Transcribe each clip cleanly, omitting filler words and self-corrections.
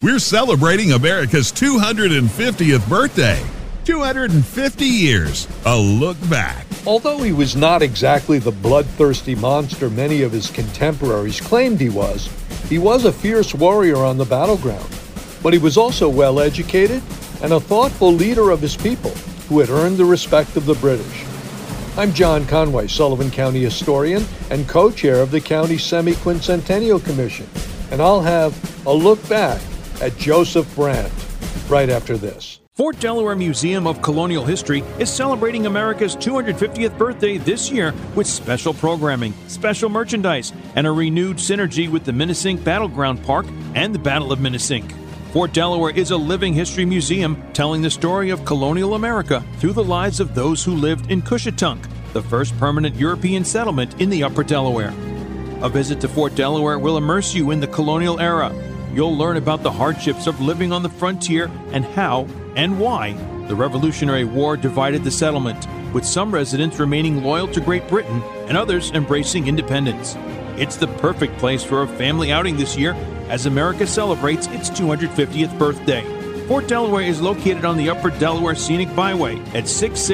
We're celebrating America's 250th birthday. 250 years. A look back. Although he was not exactly the bloodthirsty monster many of his contemporaries claimed he was a fierce warrior on the battleground. But he was also well-educated and a thoughtful leader of his people who had earned the respect of the British. I'm John Conway, Sullivan County historian and co-chair of the County Semi-Quincentennial Commission, and I'll have a look back at Joseph Brant right after this. Fort Delaware Museum of Colonial History is celebrating America's 250th birthday this year with special programming, special merchandise, and a renewed synergy with the Minisink Battleground Park and the Battle of Minisink. Fort Delaware is a living history museum telling the story of colonial America through the lives of those who lived in Cushatunk, the first permanent European settlement in the Upper Delaware. A visit to Fort Delaware will immerse you in the colonial era. You'll learn about the hardships of living on the frontier and how and why the Revolutionary War divided the settlement, with some residents remaining loyal to Great Britain and others embracing independence. It's the perfect place for a family outing this year as America celebrates its 250th birthday. Fort Delaware is located on the Upper Delaware Scenic Byway at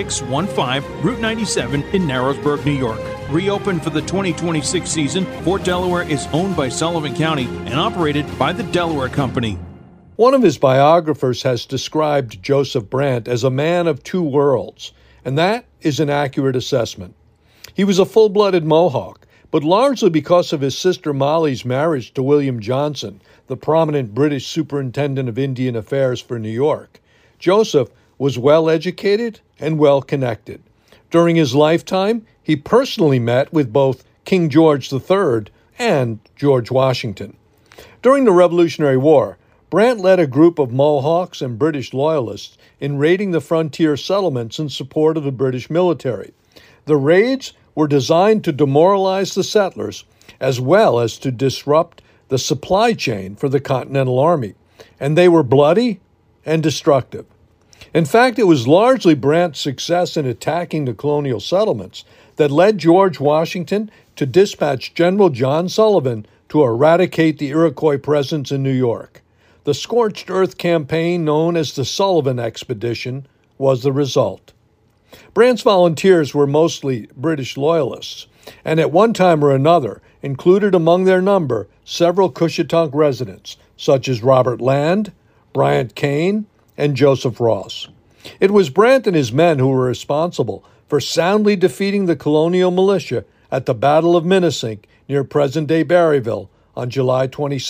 6615 Route 97 in Narrowsburg, New York. Reopened for the 2026 season, Fort Delaware is owned by Sullivan County and operated by the Delaware Company. One of his biographers has described Joseph Brant as a man of two worlds, and that is an accurate assessment. He was a full-blooded Mohawk, but largely because of his sister Molly's marriage to William Johnson, the prominent British superintendent of Indian Affairs for New York, Joseph was well-educated and well-connected. During his lifetime, he personally met with both King George III and George Washington. During the Revolutionary War, Brant led a group of Mohawks and British loyalists in raiding the frontier settlements in support of the British military. The raids were designed to demoralize the settlers as well as to disrupt the supply chain for the Continental Army, and they were bloody and destructive. In fact, it was largely Brant's success in attacking the colonial settlements that led George Washington to dispatch General John Sullivan to eradicate the Iroquois presence in New York. The Scorched Earth campaign, known as the Sullivan Expedition, was the result. Brant's volunteers were mostly British loyalists, and at one time or another included among their number several Cushatunk residents, such as Robert Land, Bryant Kane, and Joseph Ross. It was Brant and his men who were responsible for soundly defeating the colonial militia at the Battle of Minisink near present-day Berryville on July 22,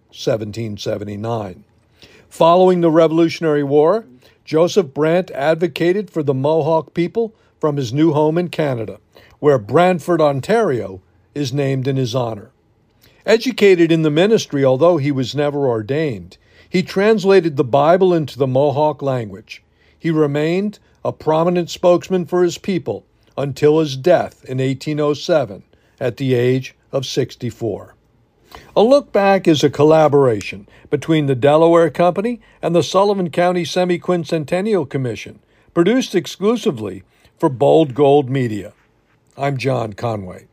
1779. Following the Revolutionary War, Joseph Brant advocated for the Mohawk people from his new home in Canada, where Brantford, Ontario, is named in his honor. Educated in the ministry, although he was never ordained, he translated the Bible into the Mohawk language. He remained a prominent spokesman for his people until his death in 1807 at the age of 64. A Look Back is a collaboration between the Delaware Company and the Sullivan County Semi-Quincentennial Commission, produced exclusively for Bold Gold Media. I'm John Conway.